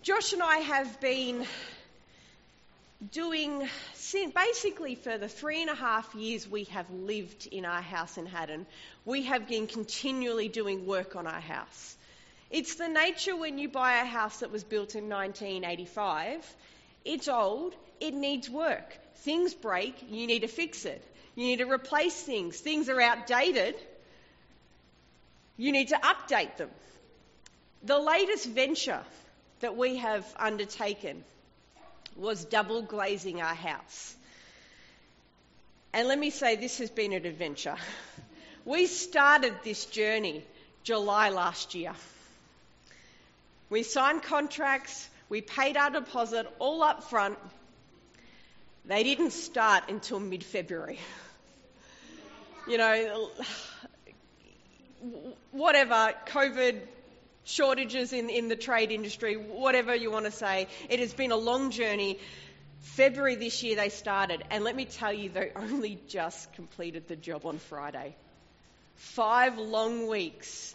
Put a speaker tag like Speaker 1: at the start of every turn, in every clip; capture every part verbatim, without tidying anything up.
Speaker 1: Josh and I have been doing, basically for the three and a half years we have lived in our house in Haddon, we have been continually doing work on our house. It's the nature when you buy a house that was built in nineteen eighty-five, it's old, it needs work. Things break, you need to fix it. You need to replace things. Things are outdated, you need to update them. The latest venture that we have undertaken was double glazing our house. And let me say, this has been an adventure. We started this journey July last year. We signed contracts, we paid our deposit all up front. They didn't start until mid-February. You know, whatever, COVID, shortages in, in the trade industry, whatever you want to say. It has been a long journey. February this year they started, and let me tell you, they only just completed the job on Friday. Five long weeks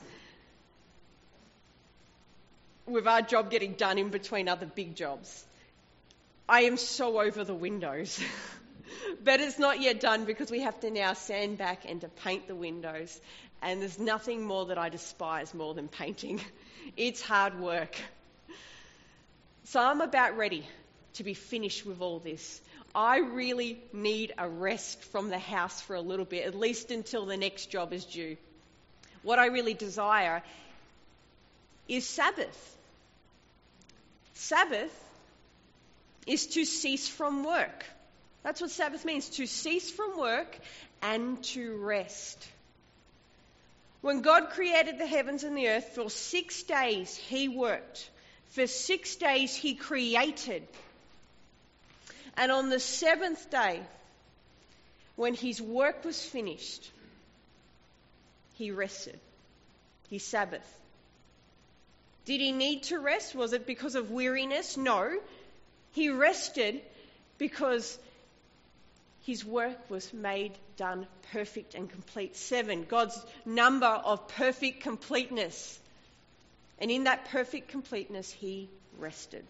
Speaker 1: with our job getting done in between other big jobs. I am so over the windows. But it's not yet done because we have to now sand back and to paint the windows. And there's nothing more that I despise more than painting. It's hard work. So I'm about ready to be finished with all this. I really need a rest from the house for a little bit, at least until the next job is due. What I really desire is Sabbath. Sabbath is to cease from work. That's what Sabbath means, to cease from work and to rest. When God created the heavens and the earth, for six days he worked. For six days he created. And on the seventh day, when his work was finished, he rested. He Sabbath. Did he need to rest? Was it because of weariness? No. He rested because his work was made, done, perfect and complete. Seven, God's number of perfect completeness. And in that perfect completeness, he rested.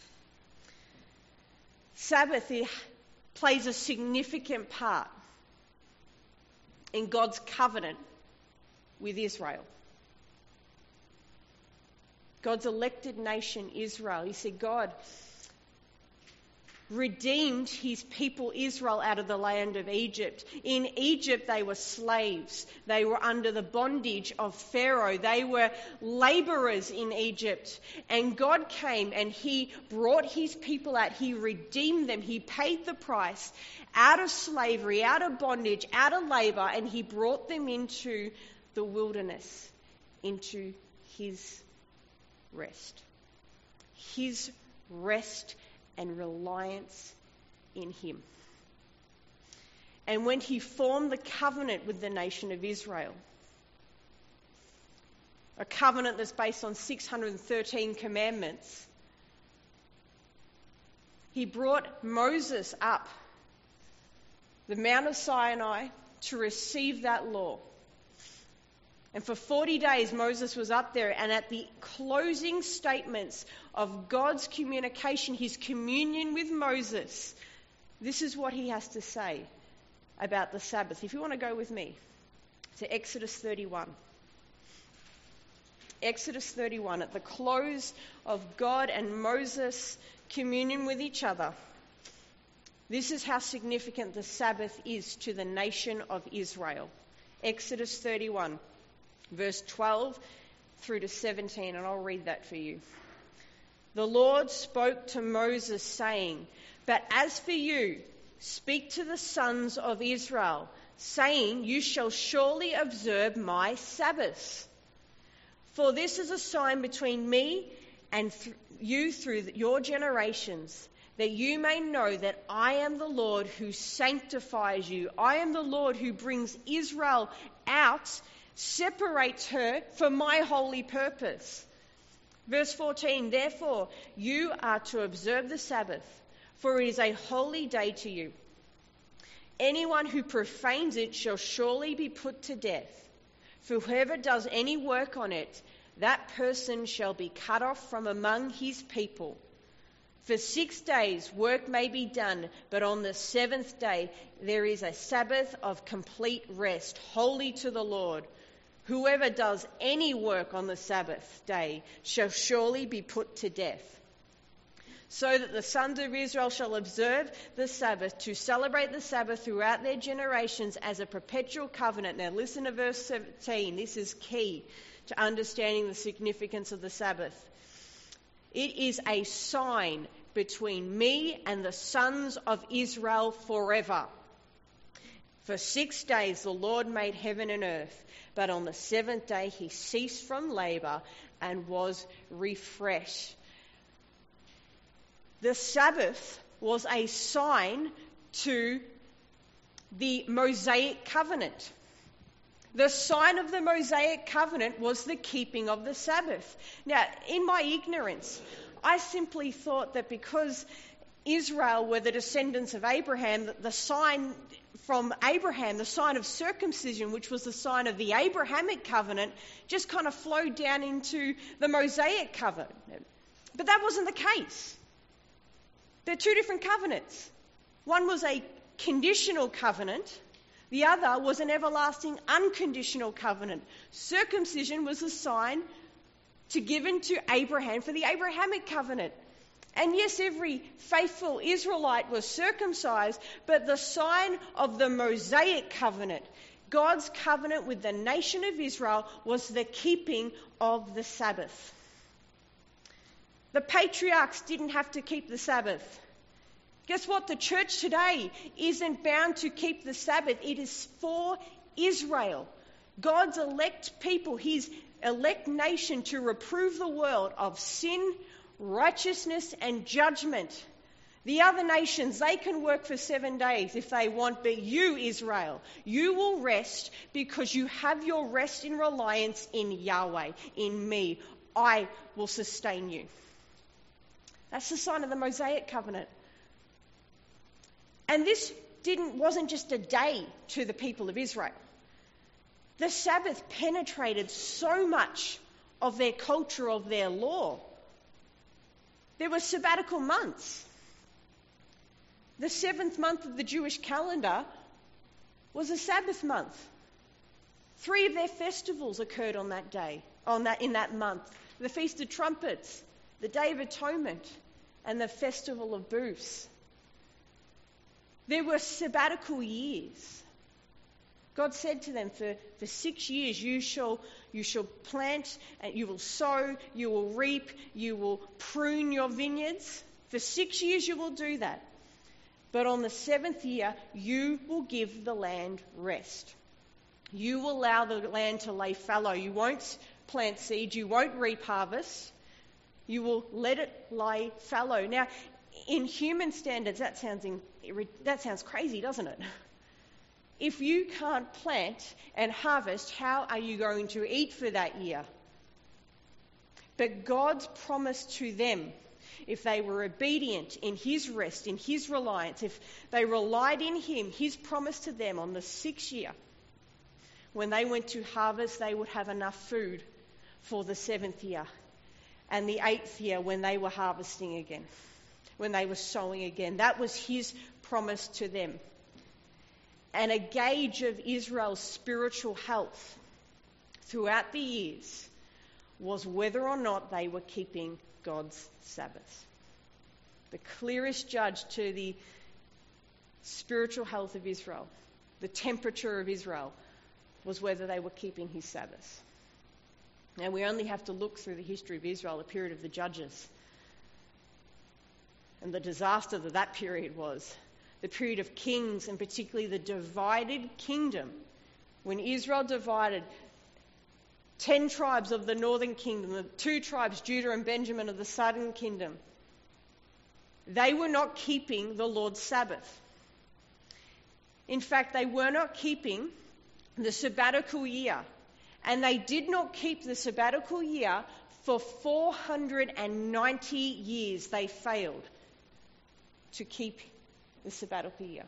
Speaker 1: Sabbath plays a significant part in God's covenant with Israel. God's elected nation, Israel. He said, God redeemed his people Israel out of the land of Egypt. In Egypt they were slaves. They were under the bondage of Pharaoh. They were labourers in Egypt. And God came and he brought his people out. He redeemed them. He paid the price out of slavery, out of bondage, out of labour, and he brought them into the wilderness, into his rest. His rest and reliance in him. And when he formed the covenant with the nation of Israel, a covenant that's based on six hundred thirteen commandments, he brought Moses up the Mount of Sinai to receive that law. And for forty days Moses was up there, and at the closing statements of God's communication, his communion with Moses, this is what he has to say about the Sabbath. If you want to go with me to Exodus thirty-one. Exodus thirty-one, at the close of God and Moses' communion with each other, this is how significant the Sabbath is to the nation of Israel. Exodus thirty-one. Verse twelve through to seventeen, and I'll read that for you. The Lord spoke to Moses, saying, "But as for you, speak to the sons of Israel, saying, you shall surely observe my Sabbaths. For this is a sign between me and th- you through your generations, that you may know that I am the Lord who sanctifies you. I am the Lord who brings Israel out, separates her for my holy purpose." Verse fourteen, "Therefore you are to observe the Sabbath, for it is a holy day to you. Anyone who profanes it shall surely be put to death. For whoever does any work on it, that person shall be cut off from among his people. For six days work may be done, but on the seventh day there is a Sabbath of complete rest, holy to the Lord. Whoever does any work on the Sabbath day shall surely be put to death. So that the sons of Israel shall observe the Sabbath, to celebrate the Sabbath throughout their generations as a perpetual covenant. Now listen to verse seventeen. This is key to understanding the significance of the Sabbath. It is a sign between me and the sons of Israel forever. For six days the Lord made heaven and earth, but on the seventh day he ceased from labour and was refreshed. The Sabbath was a sign to the Mosaic covenant. The sign of the Mosaic covenant was the keeping of the Sabbath. Now, in my ignorance, I simply thought that because Israel were the descendants of Abraham, that the sign from Abraham, the sign of circumcision, which was the sign of the Abrahamic covenant, just kind of flowed down into the Mosaic covenant. But that wasn't the case. They're two different covenants. One was a conditional covenant. The other was an everlasting unconditional covenant. Circumcision was a sign to given to Abraham for the Abrahamic covenant. And yes, every faithful Israelite was circumcised, but the sign of the Mosaic covenant, God's covenant with the nation of Israel, was the keeping of the Sabbath. The patriarchs didn't have to keep the Sabbath. Guess what? The church today isn't bound to keep the Sabbath. It is for Israel, God's elect people, his elect nation, to reprove the world of sin, righteousness and judgment. The other nations, they can work for seven days if they want, but you, Israel, you will rest because you have your rest in reliance in Yahweh, in me. I will sustain you. That's the sign of the Mosaic covenant. And this didn't wasn't just a day to the people of Israel. The Sabbath penetrated so much of their culture, of their law. There were sabbatical months. The seventh month of the Jewish calendar was a Sabbath month. Three of their festivals occurred on that day, on that in that month. The Feast of Trumpets, the Day of Atonement, and the Festival of Booths. There were sabbatical years. God said to them, for, for six years you shall you shall plant, and you will sow, you will reap, you will prune your vineyards. For six years you will do that. But on the seventh year you will give the land rest. You will allow the land to lay fallow. You won't plant seed, you won't reap harvest. You will let it lie fallow. Now, in human standards, that sounds in, that sounds crazy, doesn't it? If you can't plant and harvest, how are you going to eat for that year? But God's promise to them, if they were obedient in his rest, in his reliance, if they relied in him, his promise to them on the sixth year, when they went to harvest, they would have enough food for the seventh year. And the eighth year when they were harvesting again, when they were sowing again. That was his promise to them. And a gauge of Israel's spiritual health throughout the years was whether or not they were keeping God's Sabbath. The clearest judge to the spiritual health of Israel, the temperature of Israel, was whether they were keeping his Sabbath. Now, we only have to look through the history of Israel, the period of the Judges, and the disaster that that period was. The period of kings, and particularly the divided kingdom. When Israel divided, ten tribes of the northern kingdom, the two tribes, Judah and Benjamin, of the southern kingdom, they were not keeping the Lord's Sabbath. In fact, they were not keeping the sabbatical year. And they did not keep the sabbatical year for four hundred ninety years. They failed to keep the sabbatical year.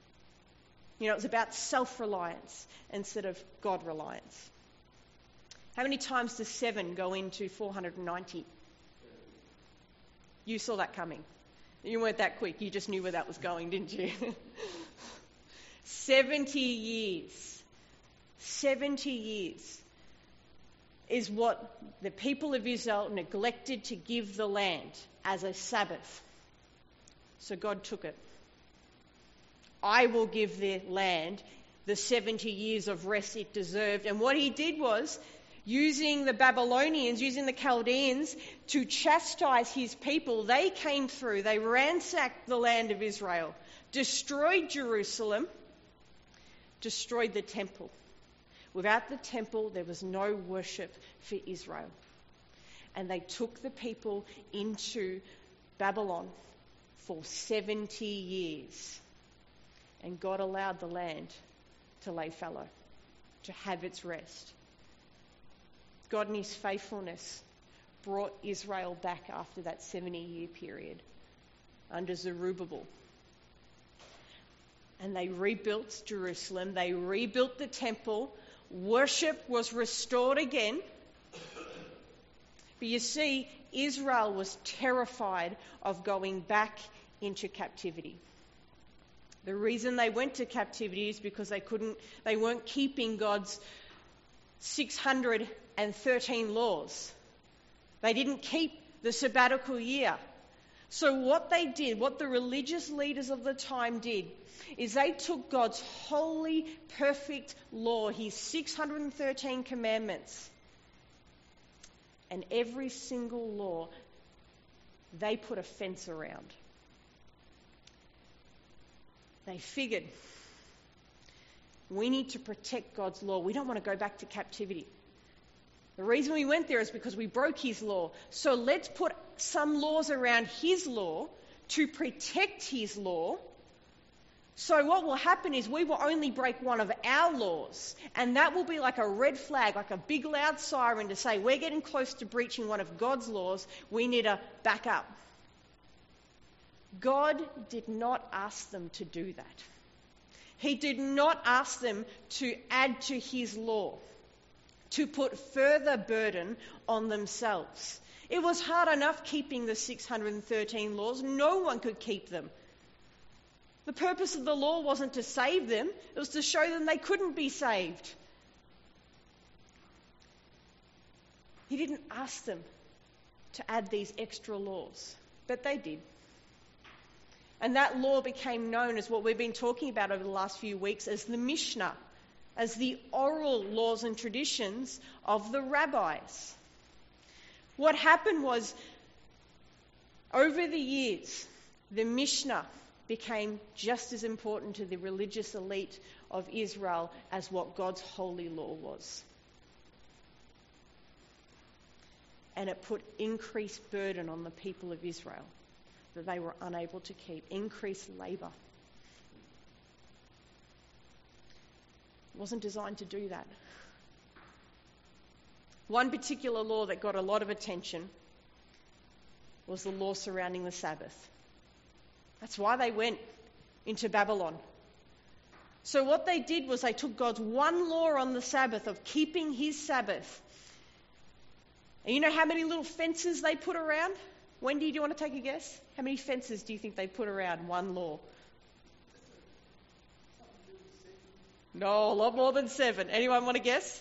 Speaker 1: You know, it was about self-reliance instead of God-reliance. How many times does seven go into four hundred ninety? You saw that coming. You weren't that quick. You just knew where that was going, didn't you? seventy years. seventy years is what the people of Israel neglected to give the land as a Sabbath. So God took it. I will give the land the seventy years of rest it deserved. And what he did was, using the Babylonians, using the Chaldeans to chastise his people, they came through, they ransacked the land of Israel, destroyed Jerusalem, destroyed the temple. Without the temple, there was no worship for Israel. And they took the people into Babylon for seventy years. And God allowed the land to lay fallow, to have its rest. God in his faithfulness brought Israel back after that seventy-year period under Zerubbabel. And they rebuilt Jerusalem. They rebuilt the temple. Worship was restored again. But you see, Israel was terrified of going back into captivity. The reason they went to captivity is because they couldn't, they weren't keeping God's six hundred thirteen laws. They didn't keep the sabbatical year. So what they did, what the religious leaders of the time did, is they took God's holy, perfect law, his six hundred thirteen commandments, and every single law, they put a fence around. They figured, we need to protect God's law. We don't want to go back to captivity. The reason we went there is because we broke his law. So let's put some laws around his law to protect his law. So what will happen is we will only break one of our laws, and that will be like a red flag, like a big loud siren to say we're getting close to breaching one of God's laws. We need to back up. God did not ask them to do that. He did not ask them to add to his law, to put further burden on themselves. It was hard enough keeping the six hundred thirteen laws. No one could keep them. The purpose of the law wasn't to save them. It was to show them they couldn't be saved. He didn't ask them to add these extra laws, but they did. And that law became known as what we've been talking about over the last few weeks as the Mishnah, as the oral laws and traditions of the rabbis. What happened was, over the years, the Mishnah became just as important to the religious elite of Israel as what God's holy law was. And it put increased burden on the people of Israel that they were unable to keep, increased labour. It wasn't designed to do that. One particular law that got a lot of attention was the law surrounding the Sabbath. That's why they went into Babylon. So what they did was they took God's one law on the Sabbath of keeping his Sabbath. And you know how many little fences they put around? Wendy, do you want to take a guess? How many fences do you think they put around one law? No, a lot more than seven. Anyone want to guess?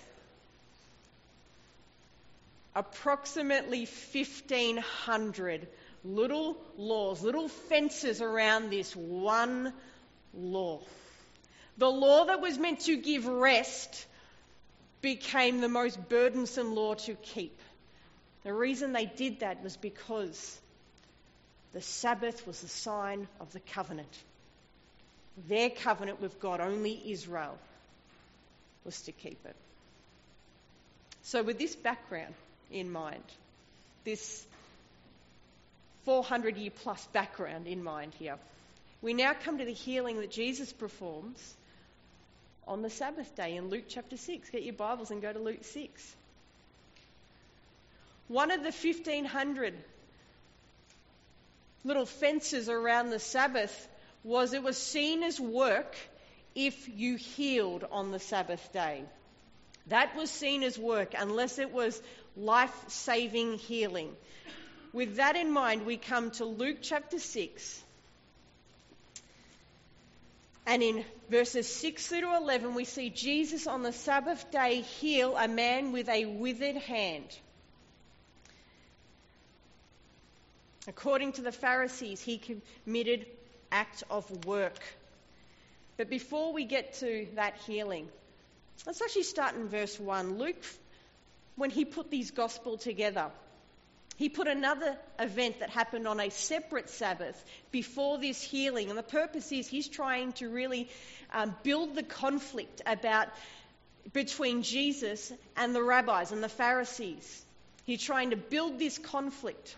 Speaker 1: Approximately fifteen hundred little laws, little fences around this one law. The law that was meant to give rest became the most burdensome law to keep. The reason they did that was because the Sabbath was the sign of the covenant. Their covenant with God, only Israel was to keep it. So with this background in mind, this four hundred year plus background in mind here, we now come to the healing that Jesus performs on the Sabbath day in Luke chapter six. Get your Bibles and go to Luke six. One of the fifteen hundred little fences around the Sabbath was it was seen as work if you healed on the Sabbath day. That was seen as work unless it was life-saving healing. With that in mind, we come to Luke chapter six. And in verses six through to eleven, we see Jesus on the Sabbath day heal a man with a withered hand. According to the Pharisees, he committed act of work. But before we get to that healing, let's actually start in verse one. Luke, when he put these gospel together, he put another event that happened on a separate Sabbath before this healing. And the purpose is he's trying to really um, build the conflict about between Jesus and the rabbis and the Pharisees. He's trying to build this conflict.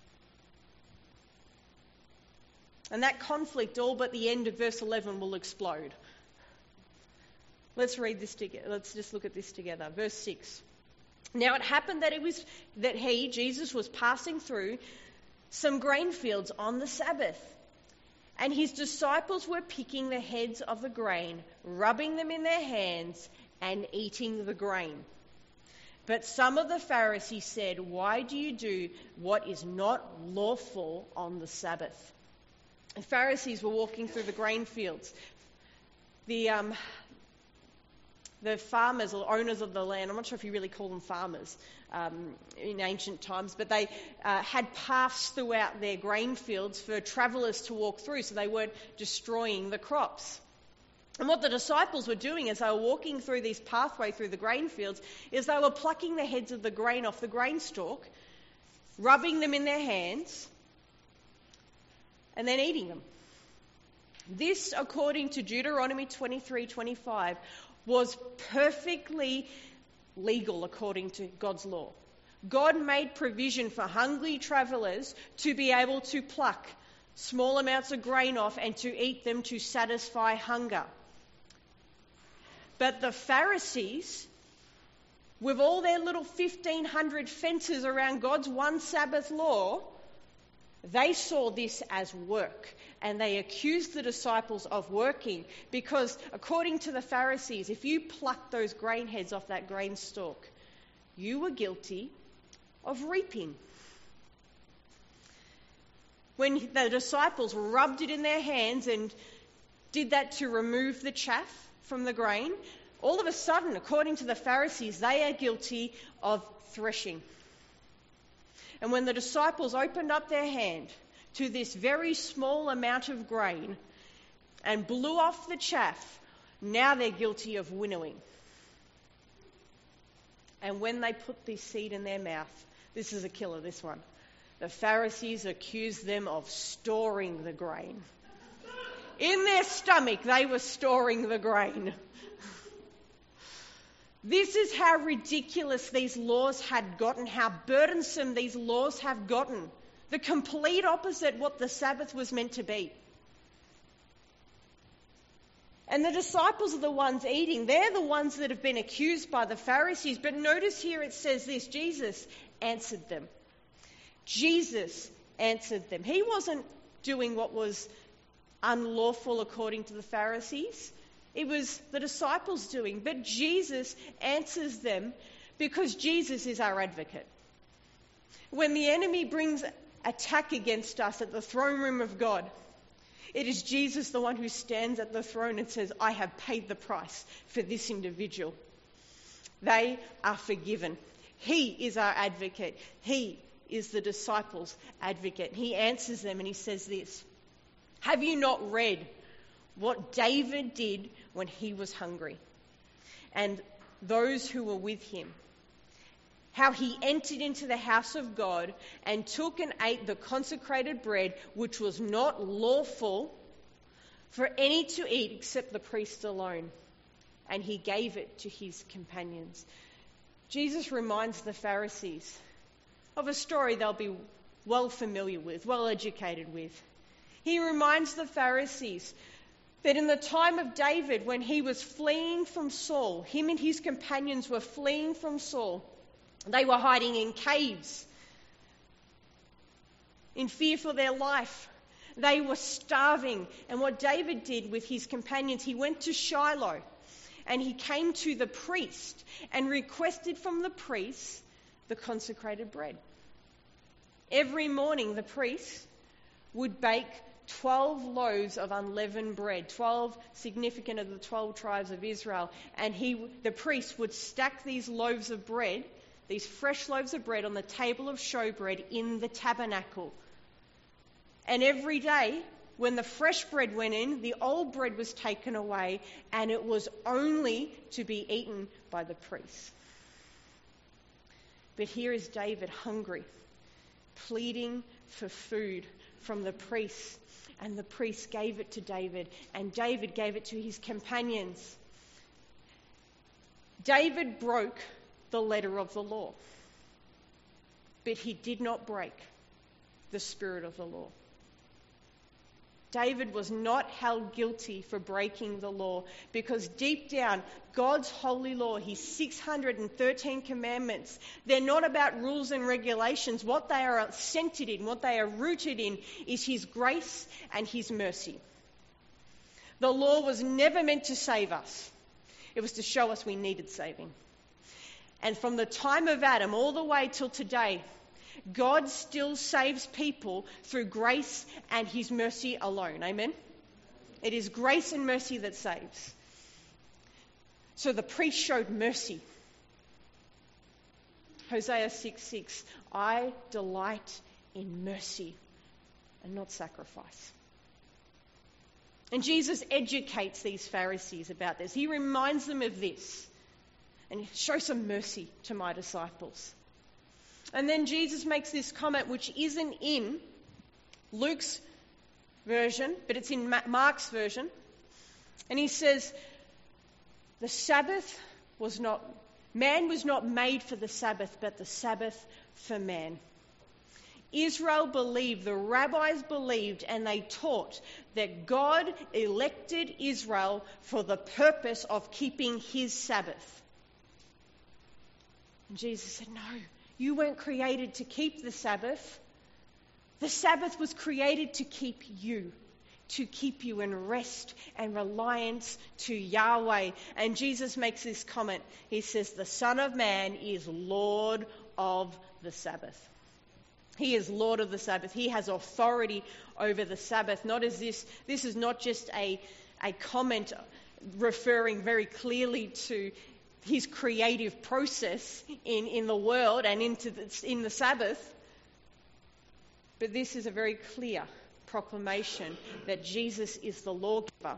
Speaker 1: And that conflict, all but the end of verse eleven, will explode. Let's read this together. Let's just look at this together. Verse six. Now it happened that it was that he, Jesus, was passing through some grain fields on the Sabbath. And his disciples were picking the heads of the grain, rubbing them in their hands, and eating the grain. But some of the Pharisees said, "Why do you do what is not lawful on the Sabbath?" The Pharisees were walking through the grain fields. The um, the farmers or owners of the land, I'm not sure if you really call them farmers um, in ancient times, but they uh, had paths throughout their grain fields for travellers to walk through, so they weren't destroying the crops. And what the disciples were doing as they were walking through this pathway through the grain fields is they were plucking the heads of the grain off the grain stalk, rubbing them in their hands, and then eating them. This, according to Deuteronomy twenty-three twenty-five, was perfectly legal according to God's law. God made provision for hungry travellers to be able to pluck small amounts of grain off and to eat them to satisfy hunger. But the Pharisees, with all their little fifteen hundred fences around God's one Sabbath law, they saw this as work, and they accused the disciples of working because, according to the Pharisees, if you plucked those grain heads off that grain stalk, you were guilty of reaping. When the disciples rubbed it in their hands and did that to remove the chaff from the grain, all of a sudden, according to the Pharisees, they are guilty of threshing. And when the disciples opened up their hand to this very small amount of grain and blew off the chaff, now they're guilty of winnowing. And when they put this seed in their mouth, this is a killer, this one. The Pharisees accused them of storing the grain. In their stomach, they were storing the grain. This is how ridiculous these laws had gotten, how burdensome these laws have gotten. The complete opposite what the Sabbath was meant to be. And the disciples are the ones eating. They're the ones that have been accused by the Pharisees. But notice here it says this, Jesus answered them. Jesus answered them. He wasn't doing what was unlawful according to the Pharisees. It was the disciples doing. But Jesus answers them because Jesus is our advocate. When the enemy brings attack against us at the throne room of God, it is Jesus, the one who stands at the throne and says, "I have paid the price for this individual. They are forgiven." He is our advocate. He is the disciples' advocate. He answers them and he says this, "Have you not read what David did when he was hungry, and those who were with him? How he entered into the house of God and took and ate the consecrated bread, which was not lawful for any to eat except the priest alone, and he gave it to his companions." Jesus reminds the Pharisees of a story they'll be well familiar with, well educated with. He reminds the Pharisees that in the time of David, when he was fleeing from Saul, him and his companions were fleeing from Saul. They were hiding in caves in fear for their life. They were starving. And what David did with his companions, he went to Shiloh and he came to the priest and requested from the priest the consecrated bread. Every morning the priest would bake twelve loaves of unleavened bread, twelve significant of the twelve tribes of Israel, and he, the priest would stack these loaves of bread, these fresh loaves of bread on the table of showbread in the tabernacle. And every day, when the fresh bread went in, the old bread was taken away, and it was only to be eaten by the priest. But here is David hungry, pleading for food from the priest. And the priest gave it to David, and David gave it to his companions. David broke the letter of the law, but he did not break the spirit of the law. David was not held guilty for breaking the law, because deep down, God's holy law, his six hundred thirteen commandments, they're not about rules and regulations. What they are centered in, what they are rooted in, is his grace and his mercy. The law was never meant to save us. It was to show us we needed saving. And from the time of Adam all the way till today, God still saves people through grace and his mercy alone. Amen? It is grace and mercy that saves. So the priest showed mercy. Hosea six six, I delight in mercy and not sacrifice. And Jesus educates these Pharisees about this. He reminds them of this. And show some mercy to my disciples. And then Jesus makes this comment, which isn't in Luke's version, but it's in Mark's version. And he says, the Sabbath was not, man was not made for the Sabbath, but the Sabbath for man. Israel believed, the rabbis believed, and they taught that God elected Israel for the purpose of keeping his Sabbath. And Jesus said, no. You weren't created to keep the Sabbath. The Sabbath was created to keep you, to keep you in rest and reliance to Yahweh. And Jesus makes this comment. He says, the Son of Man is Lord of the Sabbath. He is Lord of the Sabbath. He has authority over the Sabbath. Not as this, this is not just a, a comment referring very clearly to his creative process in, in the world and into the, in the Sabbath. But this is a very clear proclamation that Jesus is the lawgiver.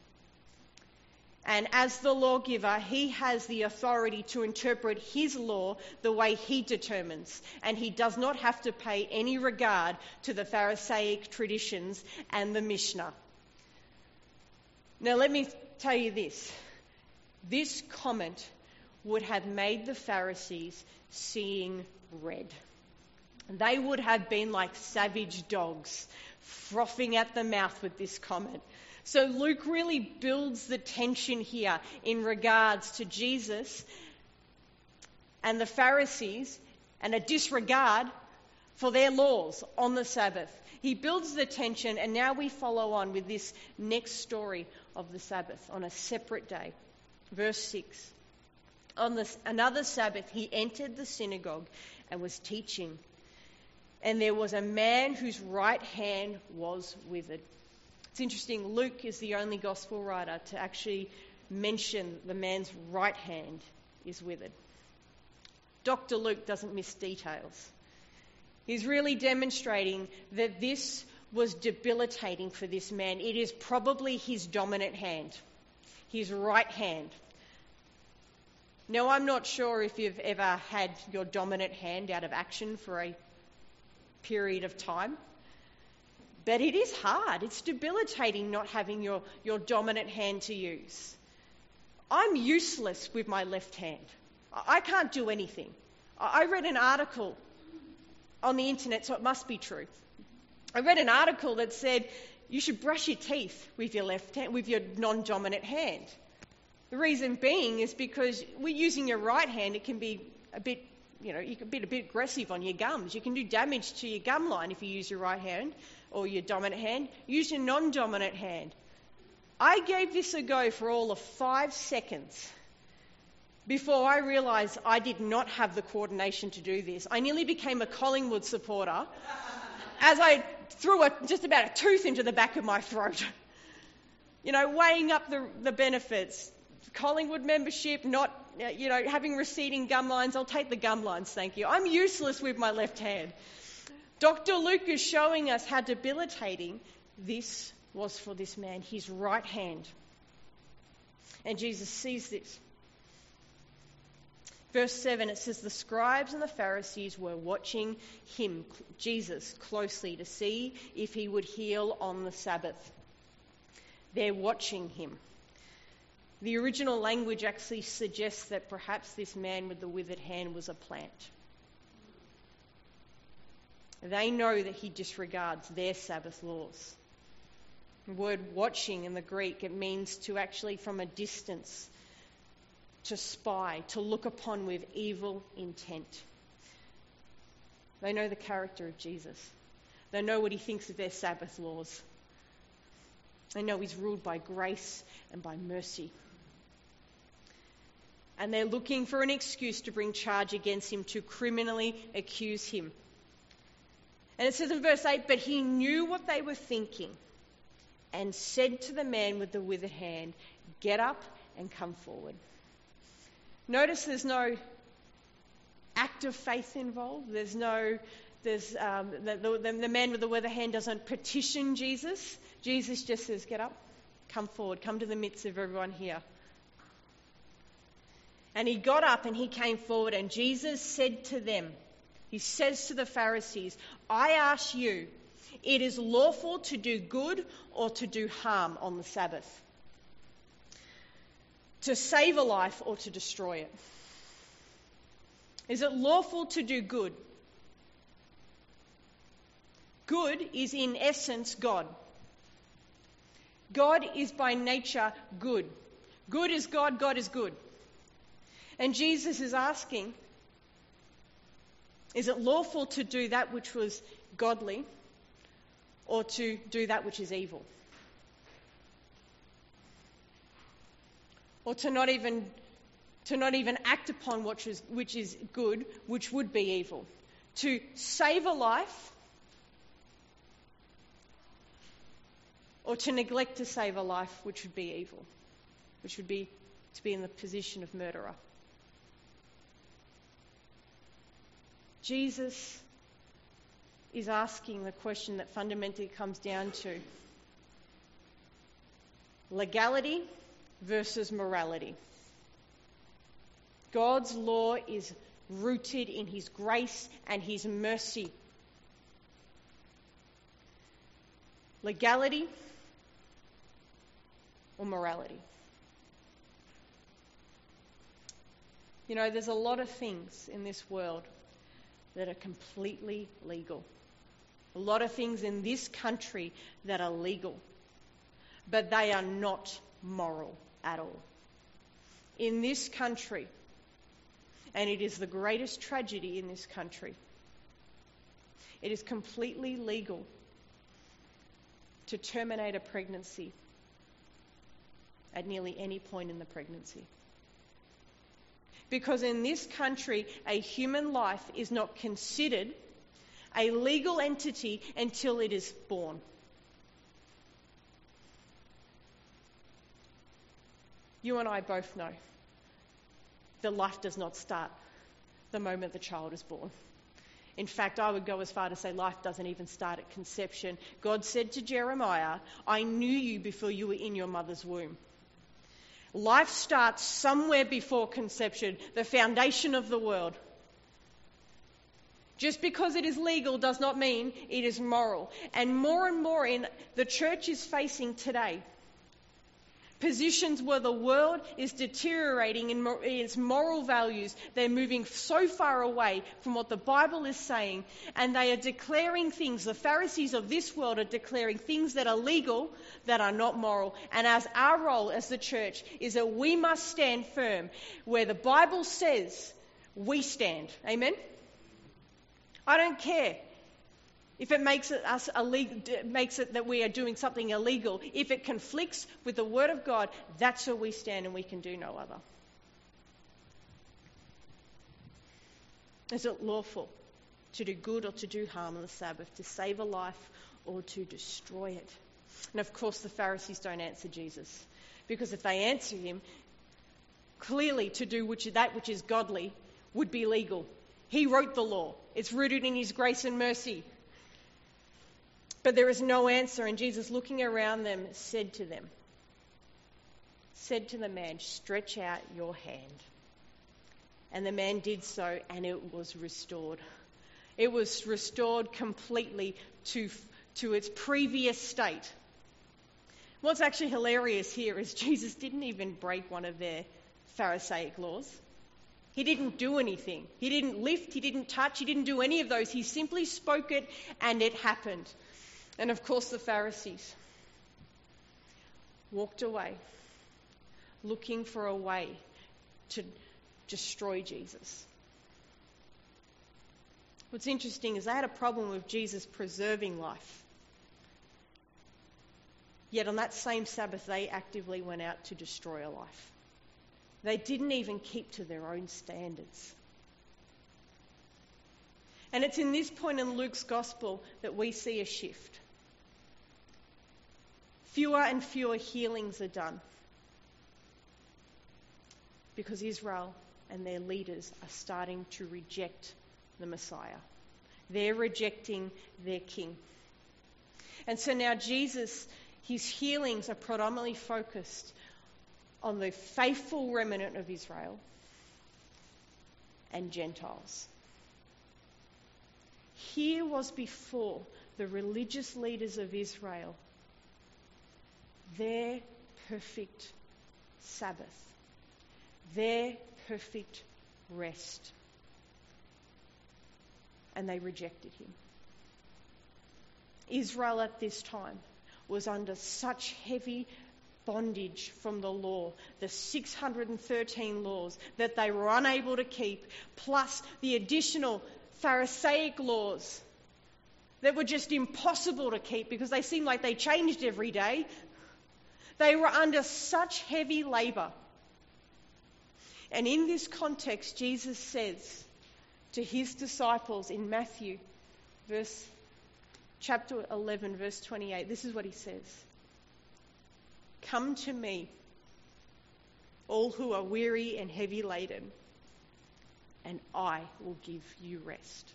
Speaker 1: And as the lawgiver, he has the authority to interpret his law the way he determines. And he does not have to pay any regard to the Pharisaic traditions and the Mishnah. Now let me tell you this. This comment would have made the Pharisees seeing red. They would have been like savage dogs, frothing at the mouth with this comment. So Luke really builds the tension here in regards to Jesus and the Pharisees and a disregard for their laws on the Sabbath. He builds the tension, and now we follow on with this next story of the Sabbath on a separate day. Verse six. On this, another Sabbath, he entered the synagogue and was teaching. And there was a man whose right hand was withered. It's interesting, Luke is the only gospel writer to actually mention the man's right hand is withered. Doctor Luke doesn't miss details. He's really demonstrating that this was debilitating for this man. It is probably his dominant hand, his right hand. Now, I'm not sure if you've ever had your dominant hand out of action for a period of time, but it is hard. It's debilitating not having your, your dominant hand to use. I'm useless with my left hand. I can't do anything. I read an article on the internet, so it must be true. I read an article that said you should brush your teeth with your left hand, with your non-dominant hand. The reason being is because we're using your right hand, it can be a bit, you know, you can be a bit aggressive on your gums. You can do damage to your gum line if you use your right hand or your dominant hand. Use your non-dominant hand. I gave this a go for all of five seconds before I realised I did not have the coordination to do this. I nearly became a Collingwood supporter as I threw a, just about a tooth into the back of my throat. You know, weighing up the, the benefits. Collingwood membership, not, you know, having receding gum lines. I'll take the gum lines, thank you. I'm useless with my left hand. Doctor Luke is showing us how debilitating this was for this man, his right hand. And Jesus sees this. Verse seven, it says, the scribes and the Pharisees were watching him, Jesus, closely to see if he would heal on the Sabbath. They're watching him. The original language actually suggests that perhaps this man with the withered hand was a plant. They know that he disregards their Sabbath laws. The word watching in the Greek, it means to actually from a distance, to spy, to look upon with evil intent. They know the character of Jesus. They know what he thinks of their Sabbath laws. They know he's ruled by grace and by mercy. And they're looking for an excuse to bring charge against him, to criminally accuse him. And it says in verse eight, but he knew what they were thinking and said to the man with the withered hand, get up and come forward. Notice there's no act of faith involved. There's no, there's um, the, the, the man with the withered hand doesn't petition Jesus. Jesus just says, get up, come forward, come to the midst of everyone here. And he got up and he came forward, and Jesus said to them, he says to the Pharisees, I ask you, it is lawful to do good or to do harm on the Sabbath? To save a life or to destroy it? Is it lawful to do good? Good is in essence God. God is by nature good. Good is God, God is good. And Jesus is asking, is it lawful to do that which was godly or to do that which is evil? Or to not even to not even act upon which is, which is good, which would be evil? To save a life or to neglect to save a life, which would be evil, which would be to be in the position of murderer? Jesus is asking the question that fundamentally comes down to legality versus morality. God's law is rooted in his grace and his mercy. Legality or morality? You know, there's a lot of things in this world that are completely legal. A lot of things in this country that are legal, but they are not moral at all. In this country, and it is the greatest tragedy in this country, it is completely legal to terminate a pregnancy at nearly any point in the pregnancy. Because in this country, a human life is not considered a legal entity until it is born. You and I both know that life does not start the moment the child is born. In fact, I would go as far to say life doesn't even start at conception. God said to Jeremiah, I knew you before you were in your mother's womb. Life starts somewhere before conception, the foundation of the world. Just because it is legal does not mean it is moral. And more and more in the church is facing today positions where the world is deteriorating in its moral values. They're moving so far away from what the Bible is saying, and they are declaring things. The Pharisees of this world are declaring things that are legal that are not moral. And as our role as the church is that we must stand firm where the Bible says we stand. Amen? I don't care if it makes it us illegal, makes it that we are doing something illegal, if it conflicts with the Word of God, that's where we stand and we can do no other. Is it lawful to do good or to do harm on the Sabbath, to save a life or to destroy it? And of course the Pharisees don't answer Jesus, because if they answer him, clearly to do which, that which is godly would be legal. He wrote the law. It's rooted in his grace and mercy. But there is no answer, and Jesus, looking around them, said to them, said to the man, "Stretch out your hand." And the man did so, and it was restored. It was restored completely to, to its previous state. What's actually hilarious here is Jesus didn't even break one of their Pharisaic laws. He didn't do anything. He didn't lift, he didn't touch, he didn't do any of those. He simply spoke it, and it happened. And of course the Pharisees walked away, looking for a way to destroy Jesus. What's interesting is they had a problem with Jesus preserving life. Yet on that same Sabbath, they actively went out to destroy a life. They didn't even keep to their own standards. And it's in this point in Luke's gospel that we see a shift. Fewer and fewer healings are done because Israel and their leaders are starting to reject the Messiah. They're rejecting their king. And so now Jesus, his healings are predominantly focused on the faithful remnant of Israel and Gentiles. Here was before the religious leaders of Israel their perfect Sabbath, their perfect rest. And they rejected him. Israel at this time was under such heavy bondage from the law, the six hundred thirteen laws that they were unable to keep, plus the additional Pharisaic laws that were just impossible to keep because they seemed like they changed every day. They were under such heavy labour. And in this context, Jesus says to his disciples in Matthew, verse chapter eleven, verse twenty-eight, this is what he says. "Come to me, all who are weary and heavy laden, and I will give you rest.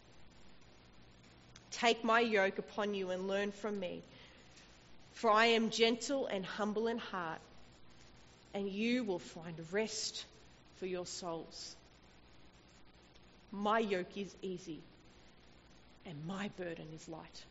Speaker 1: Take my yoke upon you and learn from me, for I am gentle and humble in heart, and you will find rest for your souls. My yoke is easy, and my burden is light."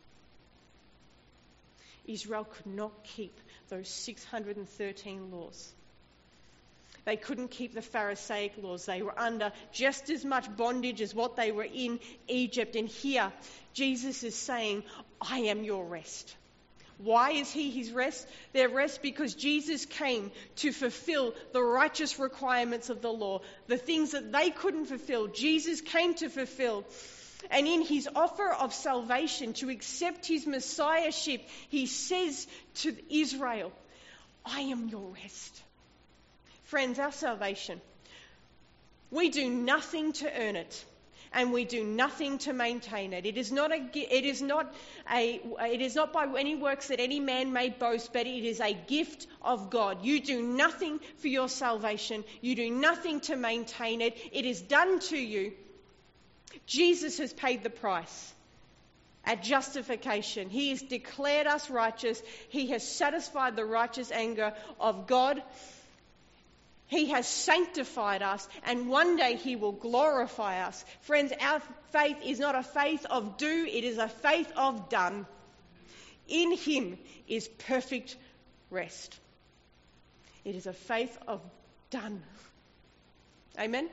Speaker 1: Israel could not keep those six hundred thirteen laws. They couldn't keep the Pharisaic laws. They were under just as much bondage as what they were in Egypt. And here, Jesus is saying, "I am your rest." Why is he his rest? Their rest because Jesus came to fulfill the righteous requirements of the law. The things that they couldn't fulfill, Jesus came to fulfill. And in his offer of salvation, to accept his messiahship, he says to Israel, "I am your rest." Friends, our salvation, we do nothing to earn it. And we do nothing to maintain it. It is not a. It is not a. It is not by any works that any man may boast, but it is a gift of God. You do nothing for your salvation. You do nothing to maintain it. It is done to you. Jesus has paid the price at justification. He has declared us righteous. He has satisfied the righteous anger of God. He has sanctified us, and one day he will glorify us. Friends, our faith is not a faith of do, it is a faith of done. In him is perfect rest. It is a faith of done. Amen?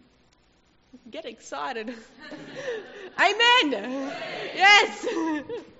Speaker 1: Get excited. Amen. Yes.